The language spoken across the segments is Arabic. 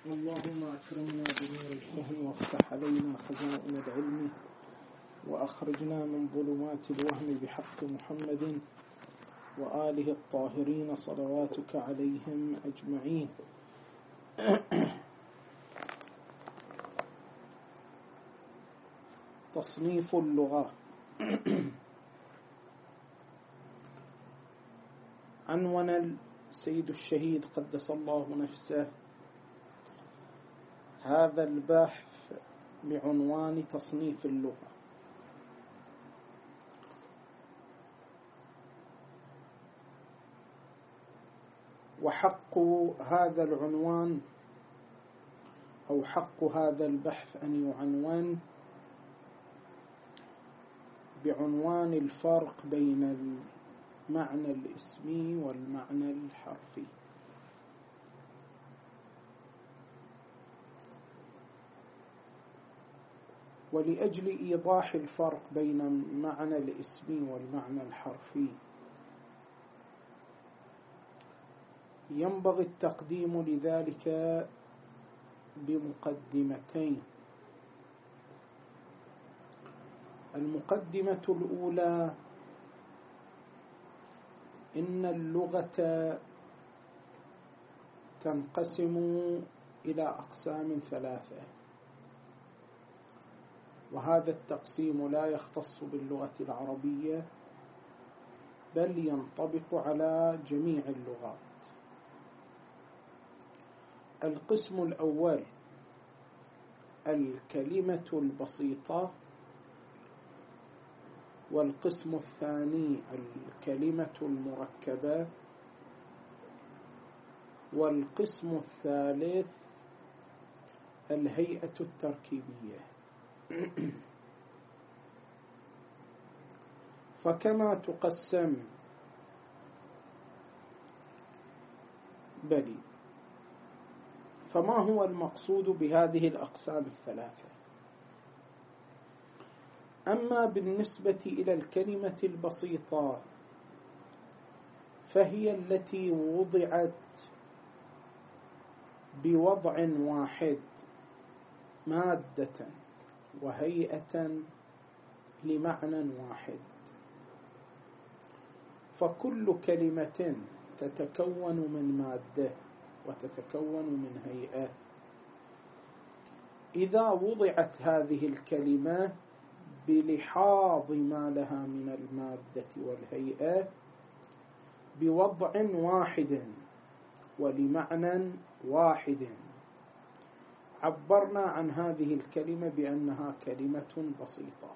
اللهم أكرمنا بنور الفهم وافتح علينا خزائن العلم وأخرجنا من ظلمات الوهم بحق محمد وآله الطاهرين صلواتك عليهم أجمعين. تصنيف اللغة. عنون السيد الشهيد قدس الله نفسه هذا البحث بعنوان تصنيف اللغة، وحق هذا العنوان أو حق هذا البحث أن يعنون بعنوان الفرق بين المعنى الاسمي والمعنى الحرفي. ولأجل إيضاح الفرق بين المعنى الاسمي والمعنى الحرفي ينبغي التقديم لذلك بمقدمتين. المقدمة الأولى: إن اللغة تنقسم إلى أقسام ثلاثة، وهذا التقسيم لا يختص باللغة العربية بل ينطبق على جميع اللغات. القسم الأول الكلمة البسيطة، والقسم الثاني الكلمة المركبة، والقسم الثالث الهيئة التركيبية. فكما تقسم فما هو المقصود بهذه الأقسام الثلاثة؟ أما بالنسبة إلى الكلمة البسيطة فهي التي وضعت بوضع واحد مادة وهيئة لمعنى واحد، فكل كلمة تتكون من مادة وتتكون من هيئة. إذا وضعت هذه الكلمة بلحاظ ما لها من المادة والهيئة بوضع واحد ولمعنى واحد، عبرنا عن هذه الكلمة بأنها كلمة بسيطة.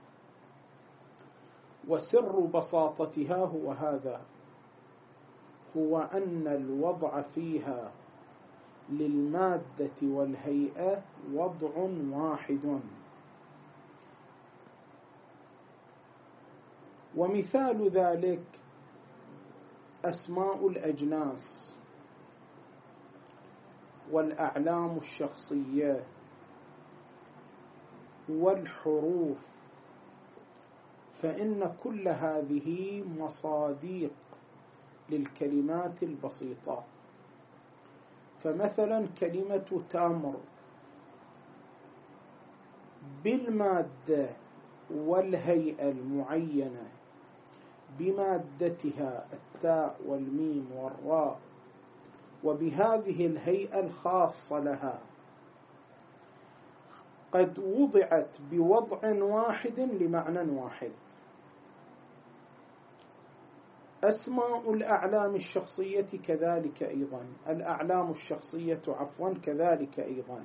وسر بساطتها هو هذا، هو أن الوضع فيها للمادة والهيئة وضع واحد. ومثال ذلك أسماء الأجناس والأعلام الشخصية والحروف، فإن كل هذه مصاديق للكلمات البسيطة. فمثلا كلمة تمر بالمادة والهيئة المعينة بمادتها التاء والميم والراء وبهذه الهيئة الخاصة لها قد وضعت بوضع واحد لمعنى واحد. أسماء الأعلام الشخصية كذلك أيضا، الأعلام الشخصية كذلك أيضا،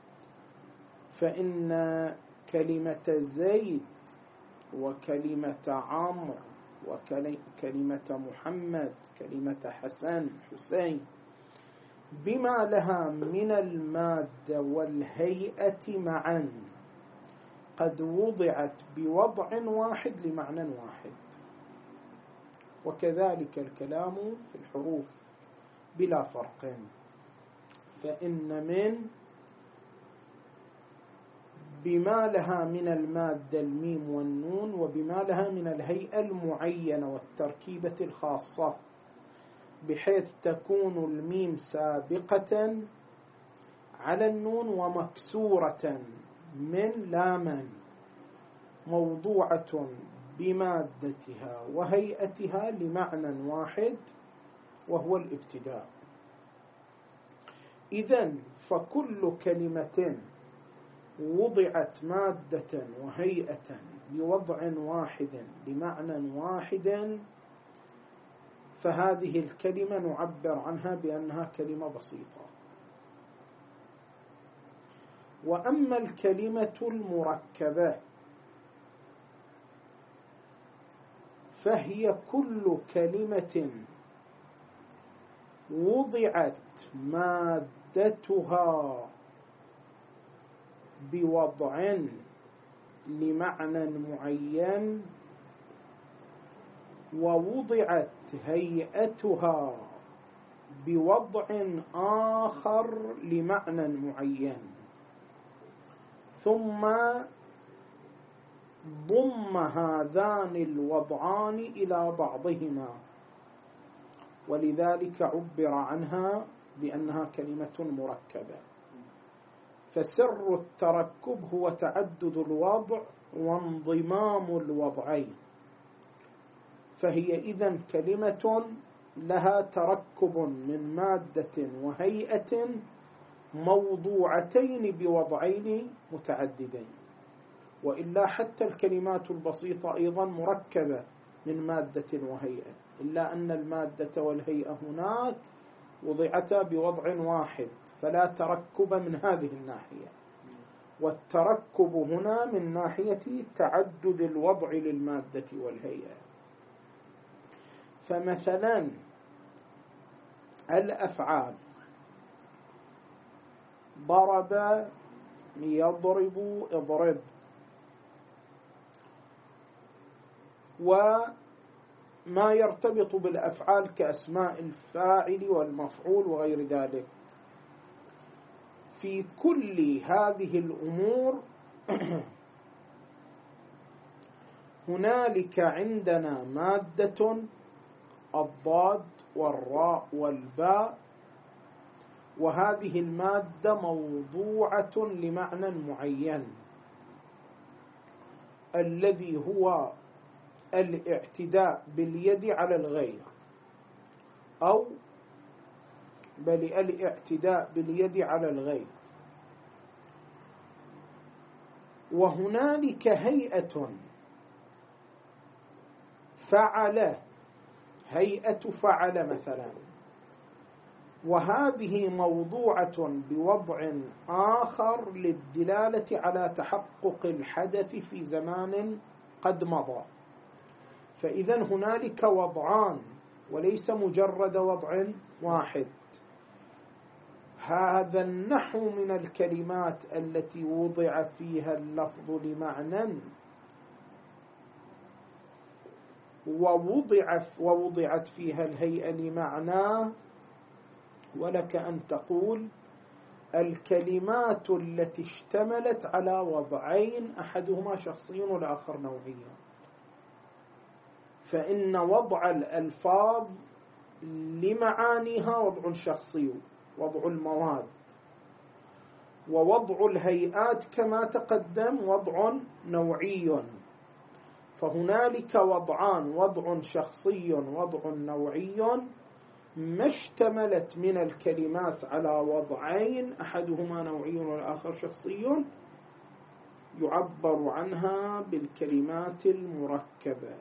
فإن كلمة زيد وكلمة عمرو وكلمة محمد، كلمة حسن، حسين، بما لها من المادة والهيئة معا قد وضعت بوضع واحد لمعنى واحد. وكذلك الكلام في الحروف بلا فرق، فإن من بما لها من المادة الميم والنون وبما لها من الهيئة المعينة والتركيبة الخاصة، بحيث تكون الميم سابقة على النون ومكسورة من لاما موضوعة بمادتها وهيئتها لمعنى واحد وهو الابتداء. إذن فكل كلمة وضعت مادة وهيئة بوضع واحد لمعنى واحد فهذه الكلمة نعبر عنها بأنها كلمة بسيطة. وأما الكلمة المركبة فهي كل كلمة وضعت مادتها بوضع لمعنى معين ووضعت هيئتها بوضع آخر لمعنى معين ثم ضم هذان الوضعان إلى بعضهما، ولذلك عبر عنها بأنها كلمة مركبة. فسر التركب هو تعدد الوضع وانضمام الوضعين، فهي إذن كلمة لها تركب من مادة وهيئة موضوعتين بوضعين متعددين. وإلا حتى الكلمات البسيطة أيضا مركبة من مادة وهيئة، إلا أن المادة والهيئة هناك وضعتا بوضع واحد فلا تركب من هذه الناحية، والتركب هنا من ناحية تعدد الوضع للمادة والهيئة. فمثلا الأفعال ضرب يضرب اضرب، وما يرتبط بالأفعال كأسماء الفاعل والمفعول وغير ذلك. في كل هذه الأمور هنالك عندنا مادة الضاد والراء والباء، وهذه المادة موضوعة لمعنى معين الذي هو الاعتداء باليد على الغير، أو بل الاعتداء باليد على الغير. وهنالك هيئة فعل، هيئة فعل مثلا، وهذه موضوعة بوضع آخر للدلالة على تحقق الحدث في زمان قد مضى. فإذا هنالك وضعان وليس مجرد وضع واحد. هذا النحو من الكلمات التي وضع فيها اللفظ لمعنى ووضعت فيها الهيئة لمعنى. ولك أن تقول الكلمات التي اشتملت على وضعين أحدهما شخصي والآخر نوعي، فإن وضع الألفاظ لمعانيها وضع شخصي وضع المواد، ووضع الهيئات كما تقدم وضع نوعي. فهنالك وضعان، وضع شخصي وضع نوعي، ما اشتملت من الكلمات على وضعين أحدهما نوعي والآخر شخصي يعبر عنها بالكلمات المركبة.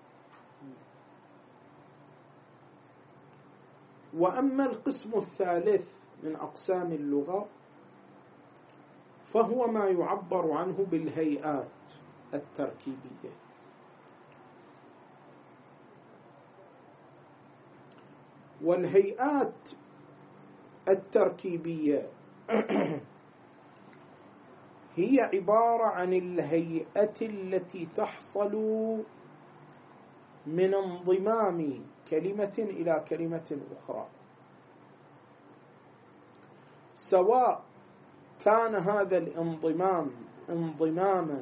وأما القسم الثالث من أقسام اللغة فهو ما يعبر عنه بالهيئات التركيبية. والهيئات التركيبية هي عبارة عن الهيئة التي تحصل من انضمام كلمة إلى كلمة أخرى، سواء كان هذا الانضمام انضماما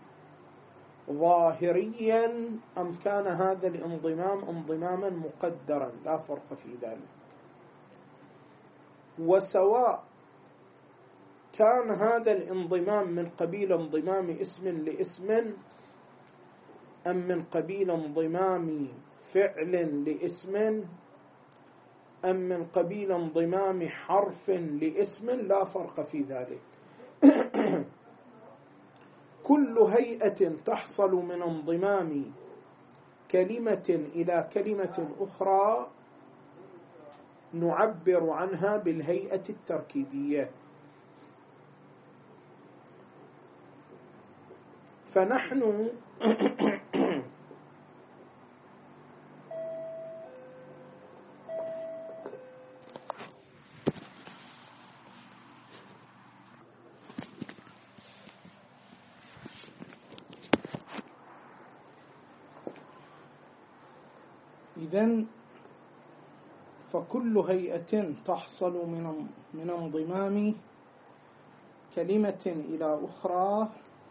ظاهريا أم كان هذا الانضمام انضماما مقدرا، لا فرق في ذلك. وسواء كان هذا الانضمام من قبيل انضمام اسم لاسم أم من قبيل انضمام فعل لاسم أم من قبيل انضمام حرف لاسم لا فرق في ذلك. كل هيئة تحصل من انضمام كلمة إلى كلمة أخرى نعبر عنها بالهيئة التركيبية. فنحن إذن فكل هيئة تحصل من انضمام كلمة إلى أخرى،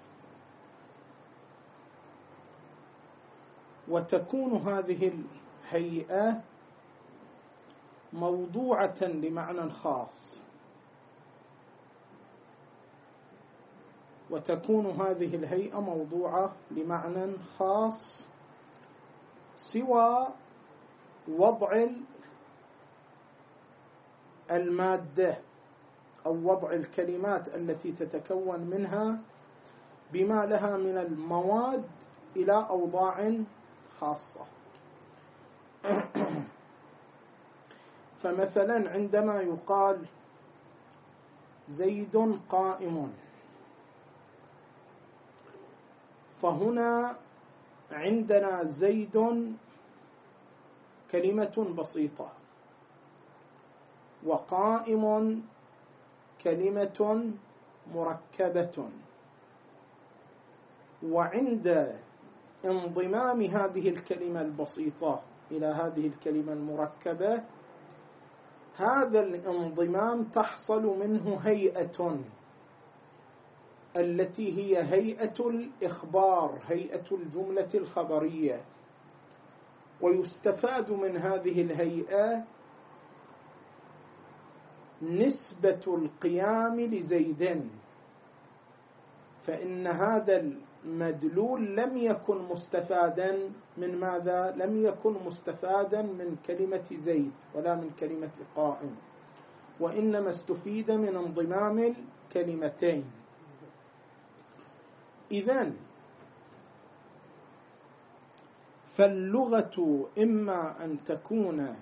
وتكون هذه الهيئة موضوعة لمعنى خاص، وتكون هذه الهيئة موضوعة لمعنى خاص سوى وضع المادة أو وضع الكلمات التي تتكون منها بما لها من المواد إلى أوضاع خاصة. فمثلا عندما يقال زيد قائم، فهنا عندنا زيد كلمة بسيطة، وقائم كلمة مركبة، وعند انضمام هذه الكلمة البسيطة إلى هذه الكلمة المركبة، هذا الانضمام تحصل منه هيئة التي هي هيئة الإخبار، هيئة الجملة الخبرية، ويستفاد من هذه الهيئة نسبة القيام لزيد، فإن هذا المدلول لم يكن مستفادا من ماذا؟ لم يكن مستفادا من كلمة زيد ولا من كلمة قائم، وإنما استفيد من انضمام الكلمتين. إذن فاللغة إما أن تكون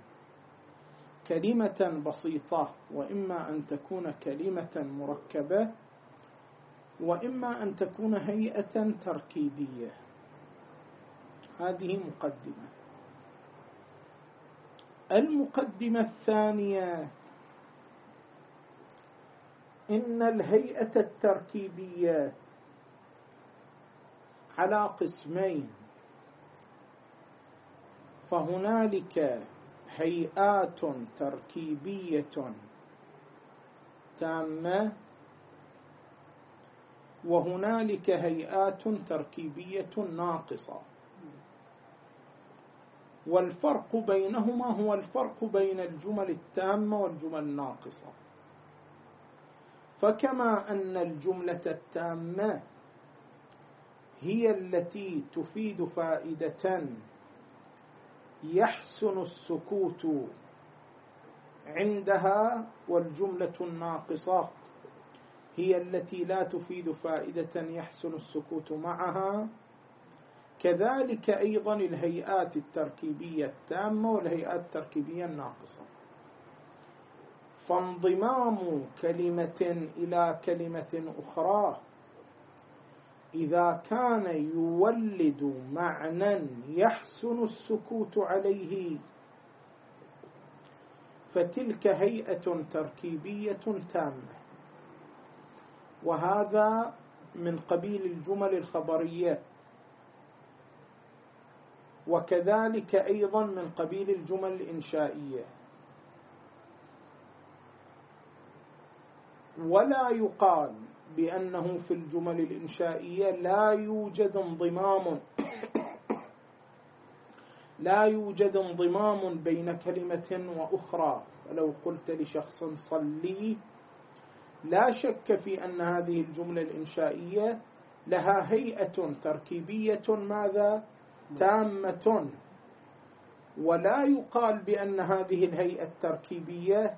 كلمة بسيطة، وإما أن تكون كلمة مركبة، وإما أن تكون هيئة تركيبية. هذه مقدمة. المقدمة الثانية: إن الهيئة التركيبية على قسمين، فهنالك هيئات تركيبية تامة، وهنالك هيئات تركيبية ناقصة، والفرق بينهما هو الفرق بين الجمل التامة والجمل الناقصة. فكما أن الجملة التامة هي التي تفيد فائدة يحسن السكوت عندها، والجملة الناقصة هي التي لا تفيد فائدة يحسن السكوت معها، كذلك أيضا الهيئات التركيبية التامة والهيئات التركيبية الناقصة. فانضمام كلمة إلى كلمة أخرى إذا كان يولد معنى يحسن السكوت عليه فتلك هيئة تركيبية تامة، وهذا من قبيل الجمل الخبرية، وكذلك أيضا من قبيل الجمل الإنشائية. ولا يقال بأنه في الجمل الإنشائية لا يوجد انضمام بين كلمة وأخرى. فلو قلت لشخص صلي لا شك في أن هذه الجملة الإنشائية لها هيئة تركيبية ماذا؟ تامة، ولا يقال بأن هذه الهيئة التركيبية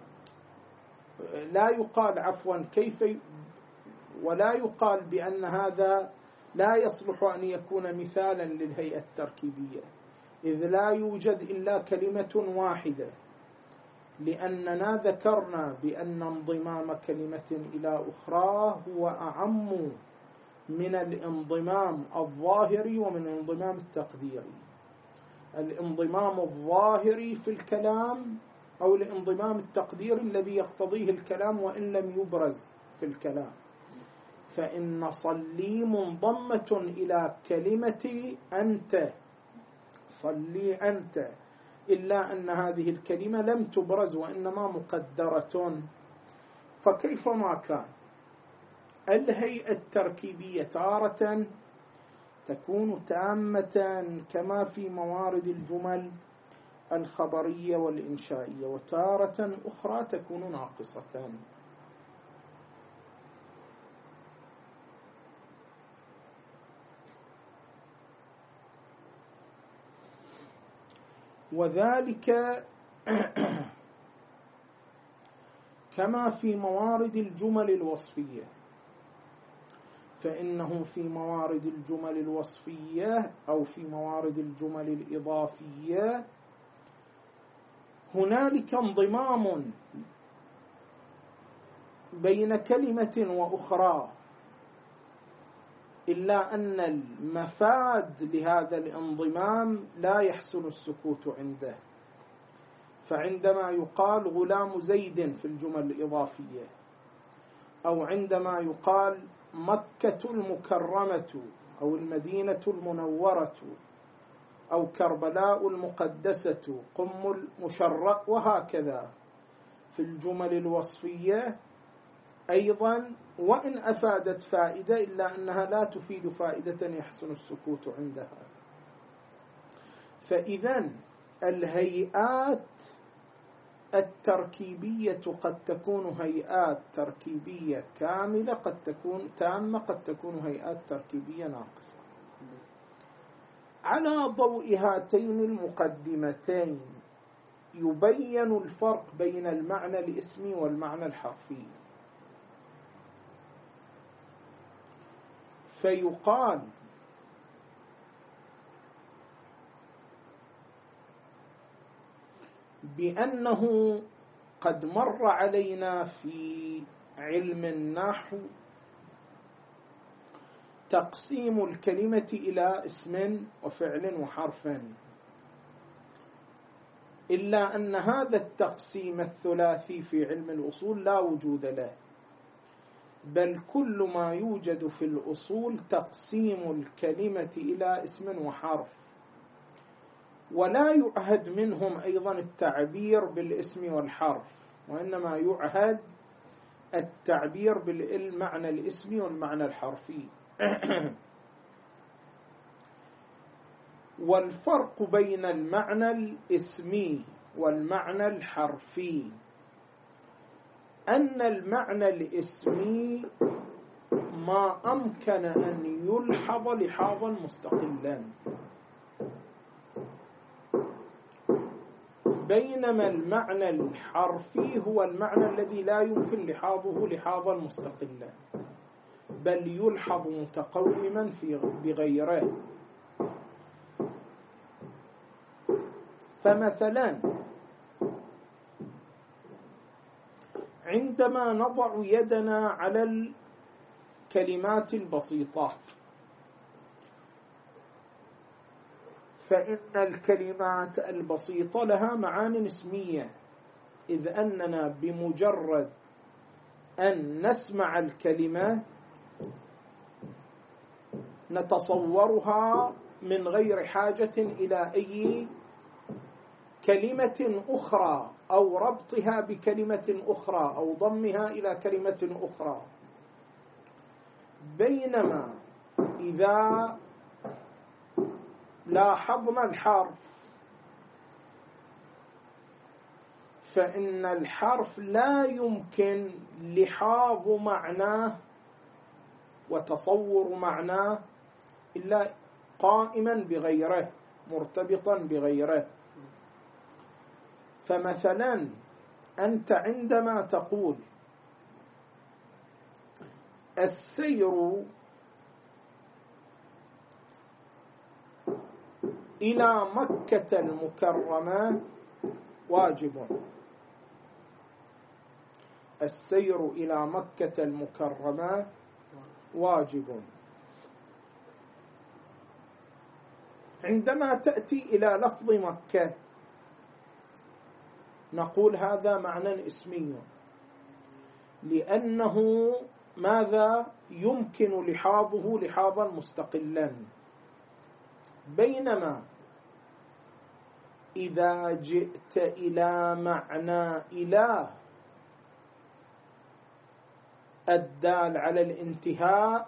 ولا يقال بأن هذا لا يصلح أن يكون مثالا للهيئة التركيبية، إذ لا يوجد إلا كلمة واحدة، لأننا ذكرنا بأن انضمام كلمة إلى أخرى هو أعم من الانضمام الظاهري ومن الانضمام التقديري. الانضمام الظاهري في الكلام أو الانضمام التقديري الذي يقتضيه الكلام وإن لم يبرز في الكلام، فإن صلي منضمة إلى كلمة أنت، صلي أنت، إلا أن هذه الكلمة لم تبرز وإنما مقدرة. فكيفما كان الهيئة التركيبية تارة تكون تامة كما في موارد الجمل الخبرية والإنشائية، وتارة أخرى تكون ناقصة. وذلك كما في موارد الجمل الوصفية، فإنه في موارد الجمل الوصفية أو في موارد الجمل الإضافية هنالك انضمام بين كلمة وأخرى، إلا أن المفاد لهذا الانضمام لا يحسن السكوت عنده. فعندما يقال غلام زيد في الجمل الإضافية، أو عندما يقال مكة المكرمة أو المدينة المنورة أو كربلاء المقدسة قم المشرق وهكذا، في الجمل الوصفية أيضا وإن أفادت فائدة إلا أنها لا تفيد فائدة يحسن السكوت عندها. فإذن الهيئات التركيبية قد تكون هيئات تركيبية كاملة، قد تكون تامة، قد تكون هيئات تركيبية ناقصة. على ضوء هاتين المقدمتين يبين الفرق بين المعنى الاسمي والمعنى الحرفي. فيقال بأنه قد مر علينا في علم النحو تقسيم الكلمة إلى اسم وفعل وحرف، إلا أن هذا التقسيم الثلاثي في علم الأصول لا وجود له، بل كل ما يوجد في الأصول تقسيم الكلمة إلى اسم وحرف، ولا يعهد منهم أيضا التعبير بالاسم والحرف، وإنما يعهد التعبير بالمعنى الاسمي والمعنى الحرفي. والفرق بين المعنى الاسمي والمعنى الحرفي أن المعنى الاسمي ما أمكن أن يلحظ لحاظا مستقلا، بينما المعنى الحرفي هو المعنى الذي لا يمكن لحاظه لحاظا مستقلا، بل يلحظ متقوما بغيره. فمثلا عندما نضع يدنا على الكلمات البسيطة، فإن الكلمات البسيطة لها معان اسمية، إذ أننا بمجرد أن نسمع الكلمة نتصورها من غير حاجة إلى أي كلمة أخرى أو ربطها بكلمة أخرى أو ضمها إلى كلمة أخرى. بينما إذا لاحظنا الحرف فإن الحرف لا يمكن لحاظ معناه وتصور معناه إلا قائما بغيره، مرتبطا بغيره. فمثلا أنت عندما تقول السير إلى مكة المكرمة واجب، السير إلى مكة المكرمة واجب. عندما تأتي إلى لفظ مكة نقول هذا معنى اسمي، لأنه ماذا يمكن لحاظه لحاظا مستقلا. بينما إذا جئت إلى معنى إله الدال على الانتهاء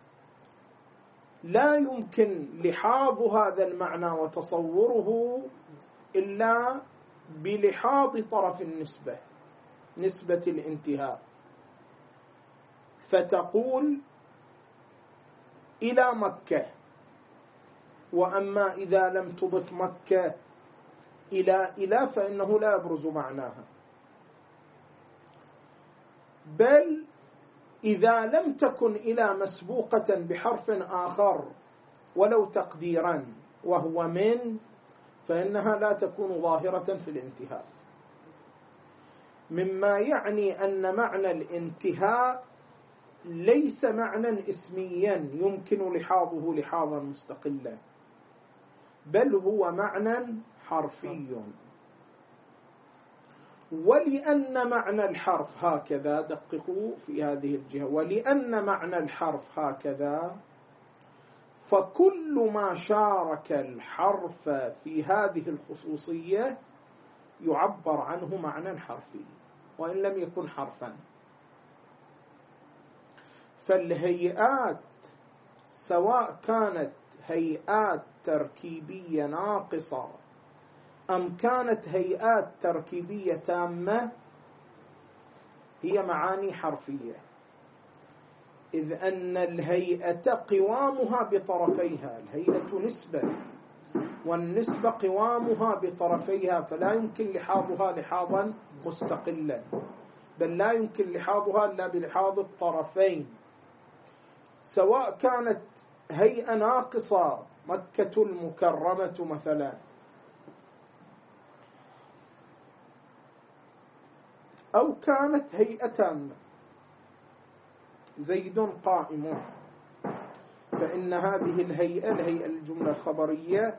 لا يمكن لحاظ هذا المعنى وتصوره إلا بلحاظ طرف النسبة، نسبة الانتهاء، فتقول إلى مكة. وأما إذا لم تضف مكة إلى فإنه لا يبرز معناها. بل إذا لم تكن إلى مسبوقة بحرف آخر ولو تقديرا وهو من، فإنها لا تكون ظاهرة في الانتهاء، مما يعني أن معنى الانتهاء ليس معنى اسميا يمكن لحاظه لحاظا مستقلا، بل هو معنى حرفي. ولأن معنى الحرف هكذا، دققوا في هذه الجهة، ولأن معنى الحرف هكذا فكل ما شارك الحرف في هذه الخصوصية يعبر عنه معنى حرفي وإن لم يكن حرفا. فالهيئات سواء كانت هيئات تركيبية ناقصة أم كانت هيئات تركيبية تامة هي معاني حرفية، إذ أن الهيئة قوامها بطرفيها، الهيئة نسبة والنسبة قوامها بطرفيها، فلا يمكن لحاظها لحاظا مستقلا، بل لا يمكن لحاظها إلا بلحاظ الطرفين. سواء كانت هيئة ناقصة مكة المكرمة مثلا، أو كانت هيئة تامة زيد قائم، فإن هذه الهيئة الجملة الخبرية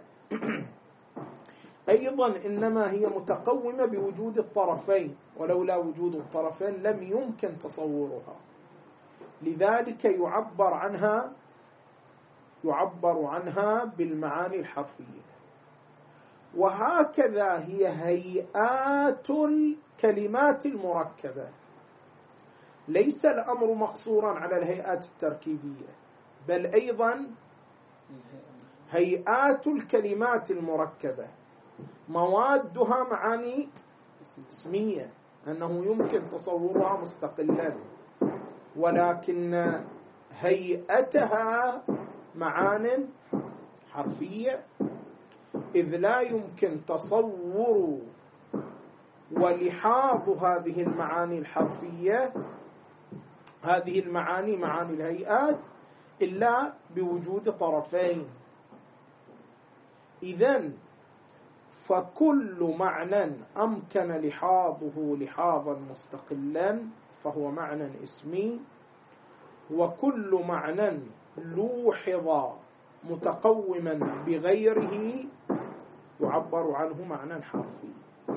أيضا إنما هي متقومة بوجود الطرفين، ولولا وجود الطرفين لم يمكن تصورها، لذلك يعبر عنها بالمعاني الحرفية. وهكذا هي هيئات الكلمات المركبة، ليس الأمر مقصورا على الهيئات التركيبية، بل أيضا هيئات الكلمات المركبة موادها معاني اسمية، أنه يمكن تصورها مستقلا، ولكن هيئتها معان حرفية، إذ لا يمكن تصور ولحاظ هذه المعاني الحرفية، هذه المعاني معاني الهيئات، إلا بوجود طرفين. إذن فكل معنى أمكن لحاظه لحاظا مستقلا فهو معنى اسمي، وكل معنى لوحظ متقوما بغيره يعبر عنه معنى حرفي.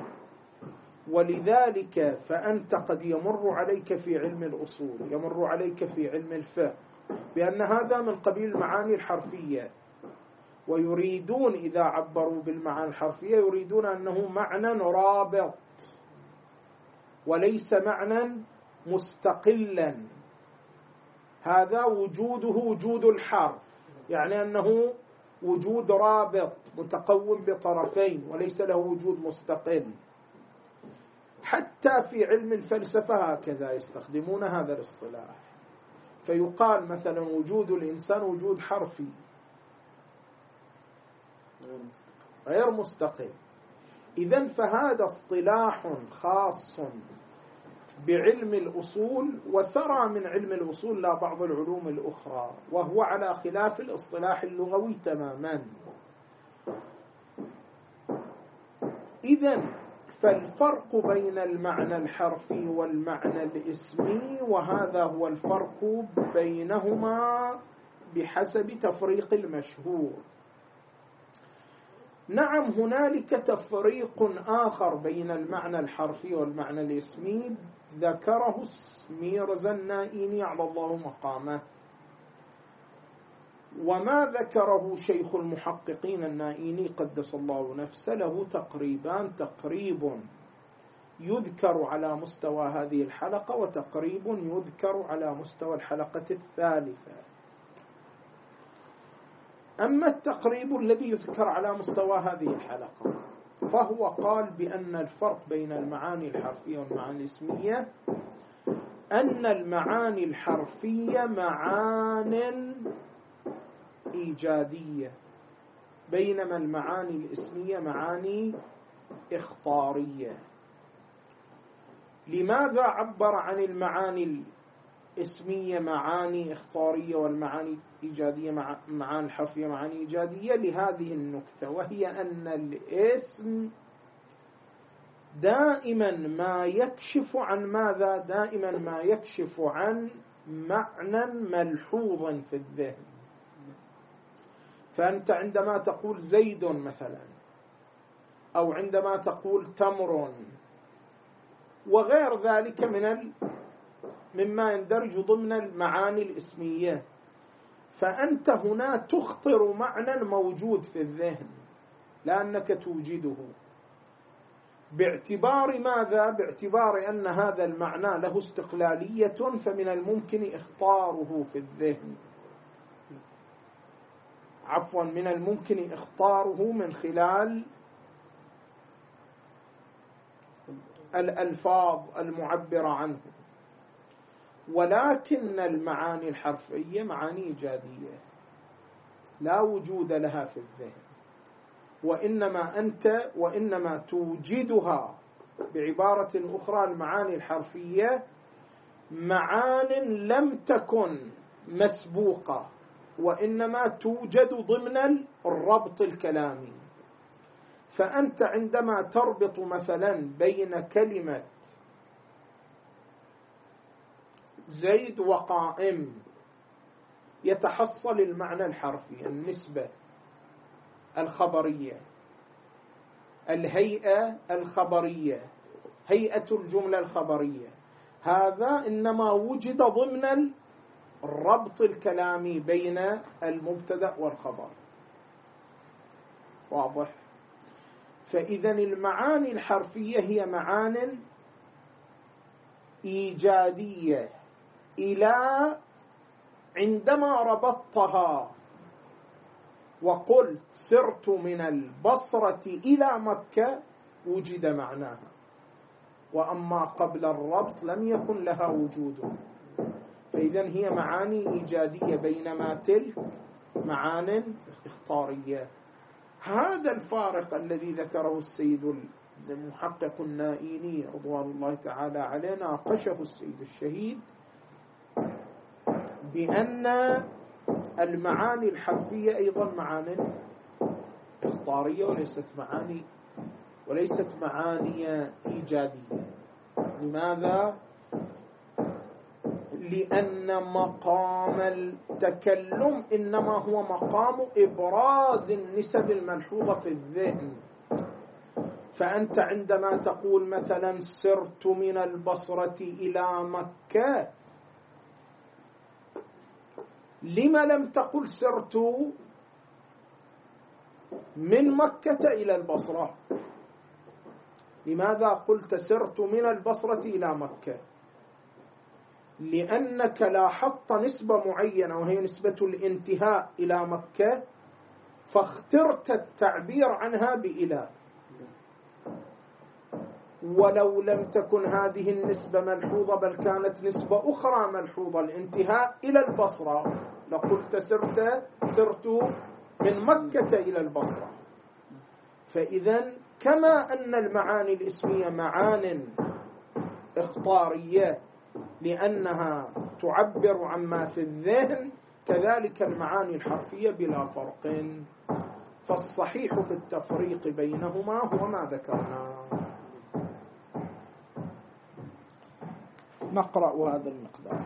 ولذلك فأنت قد يمر عليك في علم الأصول، يمر عليك في علم الفقه بأن هذا من قبيل المعاني الحرفية، ويريدون إذا عبروا بالمعاني الحرفية يريدون أنه معنى رابط وليس معنى مستقلا. هذا وجوده وجود الحرف، يعني أنه وجود رابط متقوم بطرفين وليس له وجود مستقل. حتى في علم الفلسفة هكذا يستخدمون هذا الاصطلاح، فيقال مثلا وجود الإنسان وجود حرفي غير مستقل. إذن فهذا اصطلاح خاص بعلم الأصول، وسرى من علم الأصول لا بعض العلوم الأخرى، وهو على خلاف الاصطلاح اللغوي تماما. إذن فالفرق بين المعنى الحرفي والمعنى الاسمي، وهذا هو الفرق بينهما بحسب تفريق المشهور. نعم هنالك تفريق آخر بين المعنى الحرفي والمعنى الاسمي ذكره ميرزا النائيني على الله مقامه، وما ذكره شيخ المحققين النائيني قدس الله نفسه له تقريب يذكر على مستوى هذه الحلقة، وتقريب يذكر على مستوى الحلقة الثالثة. أما التقريب الذي يذكر على مستوى هذه الحلقة فهو قال بأن الفرق بين المعاني الحرفية والمعاني الاسمية أن المعاني الحرفية معان إيجادية، بينما المعاني الاسمية معاني إخطارية. لماذا عبر عن المعاني الاسمية معاني إخطارية والمعاني إيجادية معاني الحرفية معاني إيجادية؟ لهذه النكتة، وهي أن الاسم دائما ما يكشف عن ماذا؟ دائما ما يكشف عن معنى ملحوظ في الذهن. فأنت عندما تقول زيد مثلا، أو عندما تقول تمر وغير ذلك مما يندرج ضمن المعاني الاسمية، فأنت هنا تخطر معنى موجود في الذهن لأنك توجده، باعتبار ماذا؟ باعتبار أن هذا المعنى له استقلالية، فمن الممكن إخطاره في الذهن، من الممكن إخطاره من خلال الألفاظ المعبرة عنه. ولكن المعاني الحرفية معاني إيجادية لا وجود لها في الذهن، وإنما توجدها. بعبارة أخرى المعاني الحرفية معان لم تكن مسبوقة، وإنما توجد ضمن الربط الكلامي. فأنت عندما تربط مثلا بين كلمة زيد وقائم يتحصل المعنى الحرفي، النسبة الخبرية، الهيئة الخبرية، هيئة الجملة الخبرية. هذا إنما وجد ضمن الربط الكلامي بين المبتدأ والخبر. واضح؟ فإذا المعاني الحرفية هي معان إيجادية إلى عندما ربطتها وقلت سرت من البصرة إلى مكة وجد معناها، وأما قبل الربط لم يكن لها وجود. فإذا هي معاني إيجادية، بينما تلك معان إخطارية. هذا الفارق الذي ذكره السيد المحقق النائيني رضوان الله تعالى عليه ناقشه السيد الشهيد بأن المعاني الحرفية أيضا معاني إخطارية وليست معاني إيجادية. لماذا؟ لأن مقام التكلم إنما هو مقام إبراز النسب الملحوظة في الذهن. فأنت عندما تقول مثلا سرت من البصرة إلى مكة، لما لم تقل سرت من مكة إلى البصرة؟ لماذا قلت سرت من البصرة إلى مكة؟ لأنك لاحظت نسبة معينة وهي نسبة الانتهاء إلى مكة، فاخترت التعبير عنها بإلى. ولو لم تكن هذه النسبة ملحوظة بل كانت نسبة أخرى ملحوظة، الانتهاء إلى البصرة، لقلت سرت من مكة إلى البصرة. فإذا كما أن المعاني الاسمية معان اخطارية لأنها تعبر عما في الذهن، كذلك المعاني الحرفية بلا فرق. فالصحيح في التفريق بينهما هو ما ذكرناه. نقرأ هذا المقدار.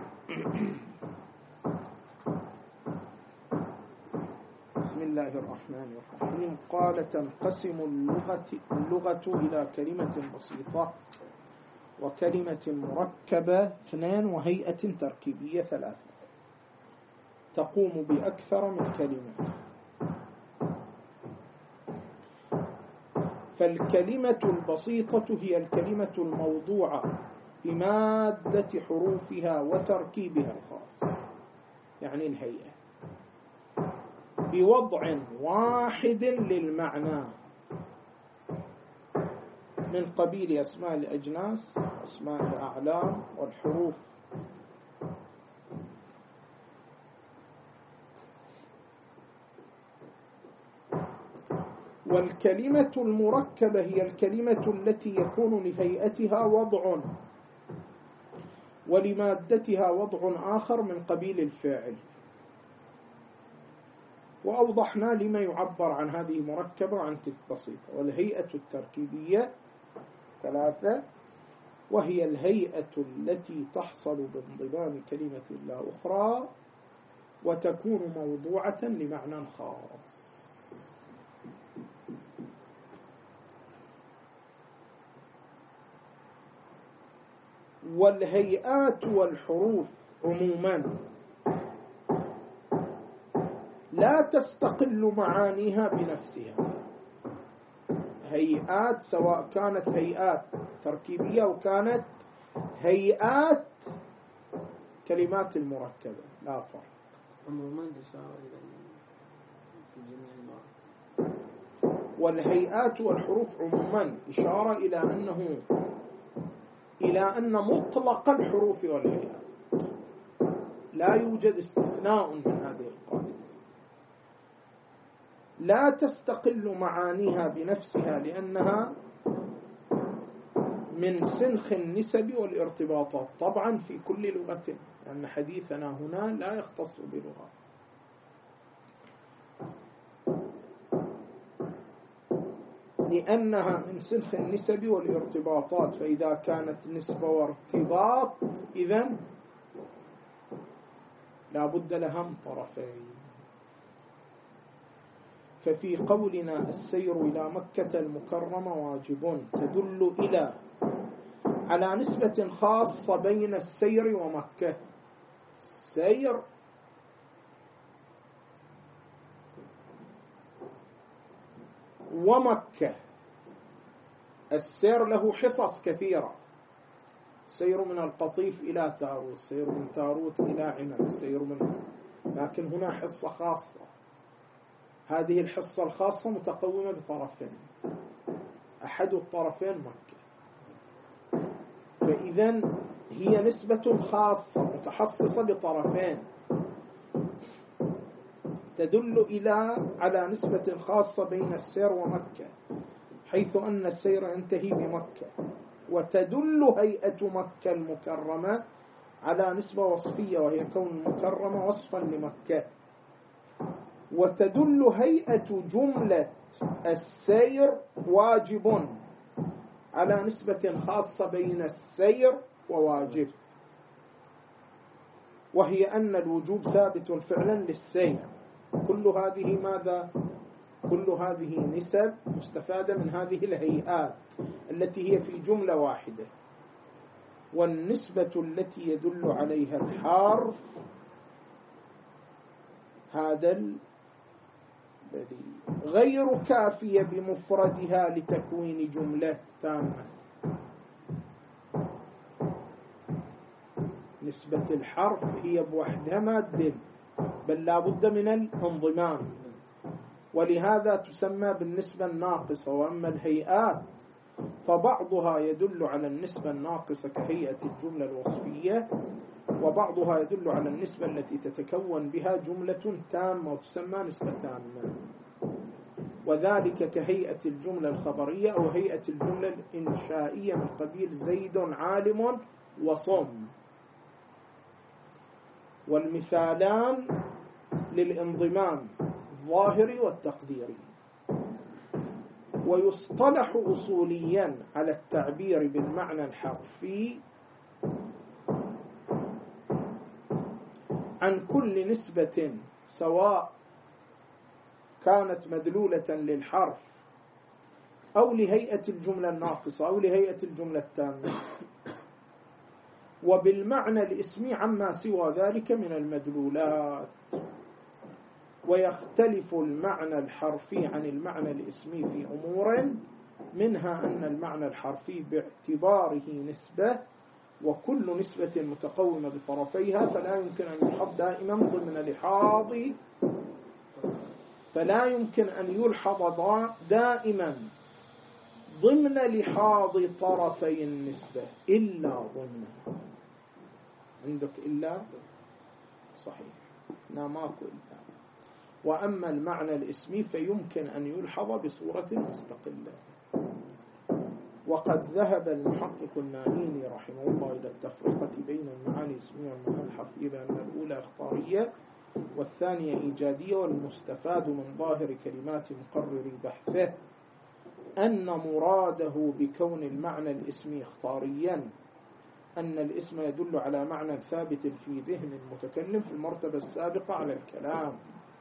بسم الله الرحمن الرحيم. قال: تنقسم اللغة إلى كلمة بسيطة وكلمة مركبة 2 وهيئة تركيبية 3 تقوم بأكثر من كلمة. فالكلمة البسيطة هي الكلمة الموضوعة بمادة حروفها وتركيبها الخاص، يعني الهيئة، بوضع واحد للمعنى من قبيل أسماء الأجناس وأسماء الأعلام والحروف. والكلمة المركبة هي الكلمة التي يكون لهيئتها وضع ولمادتها وضع آخر من قبيل الفاعل. وأوضحنا لما يعبر عن هذه مركبة وعن تلك بسيطة. والهيئة التركيبية 3 وهي الهيئة التي تحصل بانضمام كلمة إلى أخرى وتكون موضوعة لمعنى خاص. والهيئات والحروف عموما لا تستقل معانيها بنفسها. هيئات سواء كانت هيئات تركيبية أو كانت هيئات كلمات المركبة لا فرق. والهيئات والحروف عموما إشارة إلى أن مطلق الحروف والهيئات لا يوجد استثناء من هذه القاعدة. لا تستقل معانيها بنفسها لأنها من سنخ النسب والارتباطات، طبعا في كل لغة، لأن حديثنا هنا لا يختص بلغة. لأنها من سنخ النسب والارتباطات، فإذا كانت نسبة وارتباط إذن لا بد لها من طرفين. ففي قولنا السير إلى مكة المكرمة واجب تدل على نسبة خاصة بين السير ومكة. السير ومكة، السير له حصص كثيرة، السير من القطيف إلى تاروت، السير من تاروت إلى عنب، السير لكن هنا حصة خاصة. هذه الحصة الخاصة متقومة بطرفين، أحد الطرفين مكة، فإذن هي نسبة خاصة متحصصة بطرفين تدل على نسبة خاصة بين السير ومكة، حيث أن السير ينتهي بمكة. وتدل هيئة مكة المكرمة على نسبة وصفية، وهي كون المكرمة وصفا لمكة. وتدل هيئة جملة السير واجب على نسبة خاصة بين السير وواجب، وهي أن الوجوب ثابت فعلا للسير. كل هذه ماذا؟ كل هذه نسب مستفادة من هذه الهيئات التي هي في جملة واحدة. والنسبة التي يدل عليها الحرف هذا غير كافية بمفردها لتكوين جملة تامة. نسبة الحرف هي بوحدها ما تدل، بل لا بد من الانضمام، ولهذا تسمى بالنسبة الناقصة. وأما الهيئات فبعضها يدل على النسبة الناقصة كهيئة الجملة الوصفية، وبعضها يدل على النسبة التي تتكون بها جملة تامة وتسمى نسبة تامة، وذلك كهيئة الجملة الخبرية أو هيئة الجملة الإنشائية من قبيل زيد عالم وصم. والمثالان للانضمام الظاهري والتقديري. ويصطلح أصوليا على التعبير بالمعنى الحرفي عن كل نسبة سواء كانت مدلولة للحرف أو لهيئة الجملة الناقصة أو لهيئة الجملة التامة، وبالمعنى الاسمي عما سوى ذلك من المدلولات. ويختلف المعنى الحرفي عن المعنى الاسمي في أمور، منها أن المعنى الحرفي باعتباره نسبة، وكل نسبة متقومة بطرفيها فلا يمكن أن يلحظ دائما ضمن لحاظ فلا يمكن أن يلحظ دائما ضمن لحاظ طرفي النسبة إلا ضمن. عندك إلا صحيح، ماكو إلا. وأما المعنى الاسمي فيمكن أن يلحظ بصورة مستقلة. وقد ذهب المحقق النانيني رحمه الله إلى التفرقة بين المعاني الاسمية والمعاني الحرفية بأن الأولى إخطارية والثانية إيجادية، والمستفاد من ظاهر كلمات مقرر بحثه أن مراده بكون المعنى الاسمي إخطاريا أن الاسم يدل على معنى ثابت في ذهن المتكلم في المرتبة السابقة على الكلام،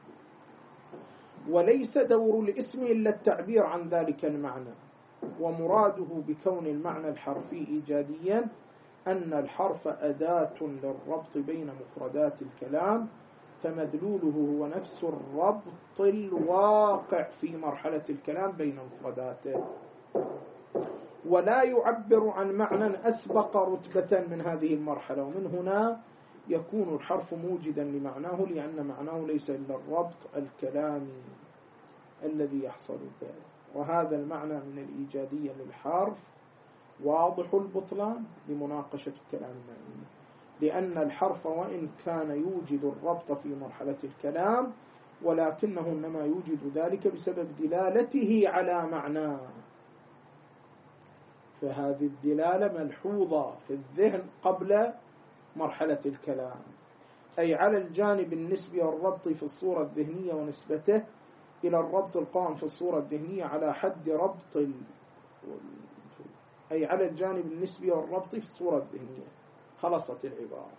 وليس دور الاسم إلا التعبير عن ذلك المعنى. ومراده بكون المعنى الحرفي إيجاديا أن الحرف أداة للربط بين مفردات الكلام، فمدلوله هو نفس الربط الواقع في مرحلة الكلام بين مفرداته، ولا يعبر عن معنى أسبق رتبة من هذه المرحلة. ومن هنا يكون الحرف موجدا لمعناه، لأن معناه ليس إلا الربط الكلامي الذي يحصل به. وهذا المعنى من الإيجادية للحرف واضح البطلان لمناقشة الكلام المعنى، لأن الحرف وإن كان يوجد الربط في مرحلة الكلام ولكنه إنما يوجد ذلك بسبب دلالته على معناه، فهذه الدلالة ملحوظة في الذهن قبل مرحلة الكلام، أي على الجانب النسبي والربط في الصورة الذهنية ونسبته إلى الربط القائم في الصورة الذهنية على حد ربط أي على الجانب النسبي والربط في الصورة الذهنية. خلصت العبارة.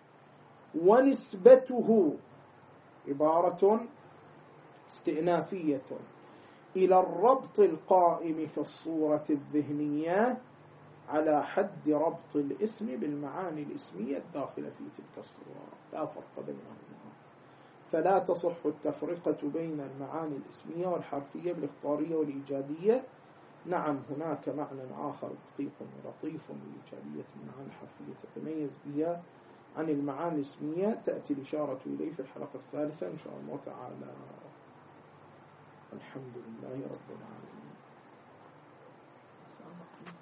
ونسبته عبارة استئنافية إلى الربط القائم في الصورة الذهنية على حد ربط الاسم بالمعاني الاسمية الداخلة في تلك الصورة، لا فرق بينهما. فلا تصح التفرقة بين المعاني الاسمية والحرفية بالاختارية والإيجادية. نعم هناك معنى آخر دقيق ولطيف لإيجابية المعاني الحرفية تتميز بها عن المعاني الاسمية، تأتي الإشارة إليه في الحلقة الثالثة إن شاء الله تعالى. الحمد لله رب العالمين.